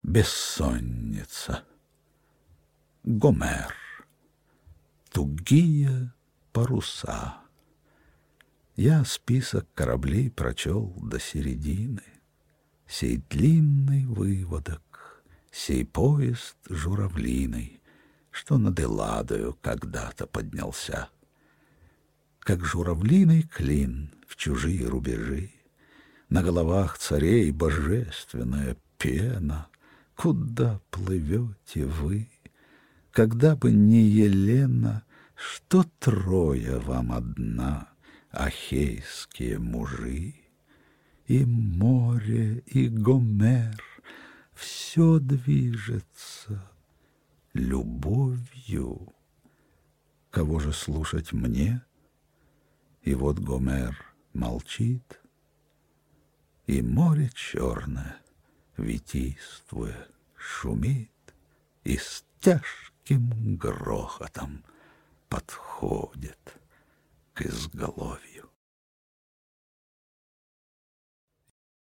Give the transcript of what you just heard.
Бессонница. Гомер. Тугие паруса. Я список кораблей прочел до середины. Сей длинный выводок, сей поезд журавлиный, что над Элладою когда-то поднялся. Как журавлиный клин в чужие рубежи, на головах царей божественная пена. Куда плывете вы? Когда бы не Елена, что Троя вам одна, ахейские мужи? И море, и Гомер, все движется любовью. Кого же слушать мне? И вот Гомер молчит, и море черное, витийствуя, шумит и с тяжким грохотом подходит к изголовью.